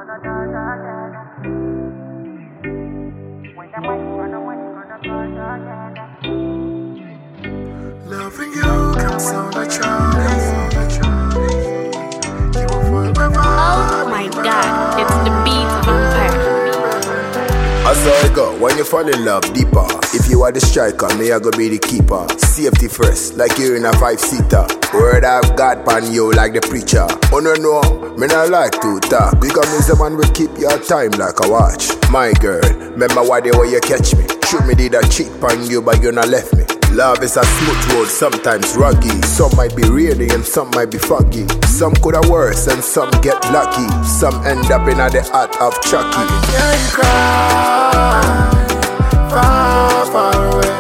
Loving you can sound naturally. You will forever. Oh my God, it's the beat of Empire. I saw it go when you fall in love deeper. If you are the striker, me I go be the keeper. Safety first, like you're in a 5-seater. Word I've got pan you like the preacher. Oh no, me not like to talk. Because me the man will keep your time like a watch. My girl, remember why the way you catch me. Shoot me did a cheat pan you, but you not left me. Love is a smooth road, sometimes rocky. Some might be rainy and some might be foggy. Some coulda worse and some get lucky. Some end up in the heart of Chucky. Yeah, you cry far, far away.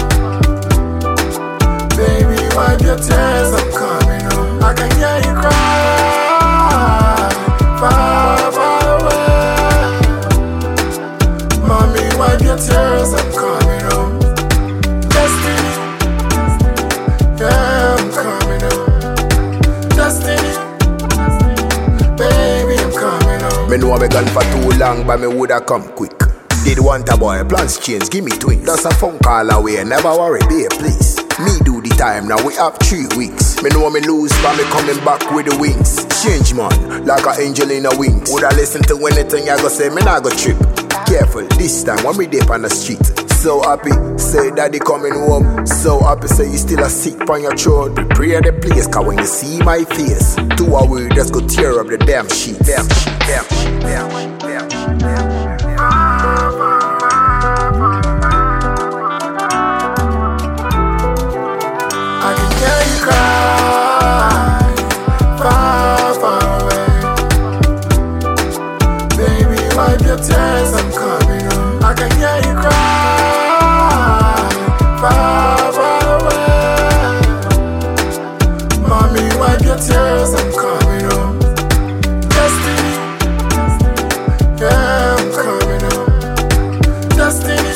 Baby, wipe your tears, I'm coming home. I can hear you cry far, far away. Mommy, wipe your tears, I'm coming home. Destiny, yeah, I'm coming home. Destiny, baby, I'm coming home. Me know me gone for too long, but me woulda come quick. Did want a boy, plans change, give me twins. That's a phone call away, never worry, babe, please. Me do the time, now we have 3 weeks. Me know me lose, but me coming back with the wings. Change man, like an angel in a wings. Woulda listen to anything I go say, me nah go trip. Careful, this time when we dip on the street. So happy, say daddy coming home. So happy, say you still a sick on your throat. Prepare the place, cause when you see my face, 2 hours, just go tear up the damn sheet. Damn. I can hear you cry far, far away. Baby, wipe your tears, I'm coming home. I can hear you cry far, far away. Mommy, wipe your tears, I'm coming home. Destiny, yeah, I'm coming home. Destiny,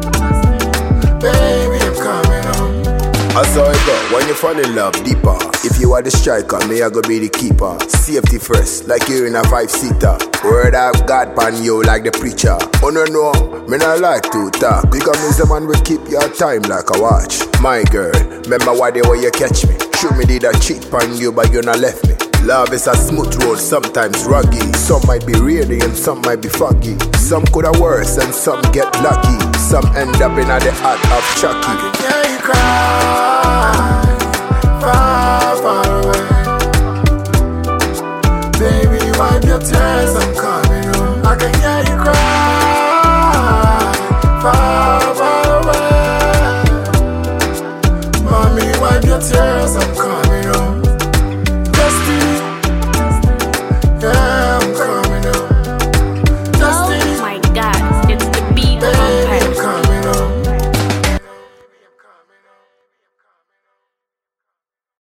baby, I'm coming home. I saw it go when you fall in love deeper. If you are the striker, me I go be the keeper. Safety first, like you're in a 5-seater. Word I've got pan you like the preacher. Oh no, me not like to talk. Because me the man will keep your time like a watch. My girl, remember why the way you catch me. Shoot me did a cheat pan you, but you not left me. Love is a smooth road, sometimes rocky. Some might be rainy and some might be foggy. Some coulda worse and some get lucky. Some end up in the heart of Chucky. Yeah, you cry